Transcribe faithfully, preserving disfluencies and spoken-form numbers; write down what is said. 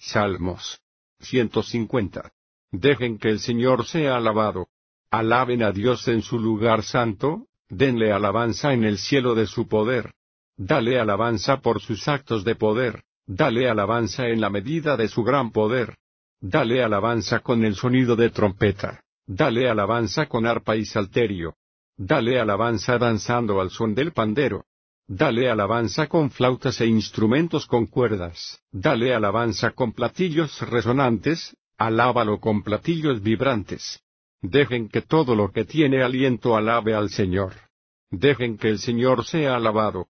Salmos ciento cincuenta. Dejen que el Señor sea alabado. Alaben a Dios en su lugar santo, denle alabanza en el cielo de su poder. Dale alabanza por sus actos de poder, dale alabanza en la medida de su gran poder. Dale alabanza con el sonido de trompeta, dale alabanza con arpa y salterio. Dale alabanza danzando al son del pandero. Dale alabanza con flautas e instrumentos con cuerdas, dale alabanza con platillos resonantes, alábalo con platillos vibrantes. Dejen que todo lo que tiene aliento alabe al Señor. Dejen que el Señor sea alabado.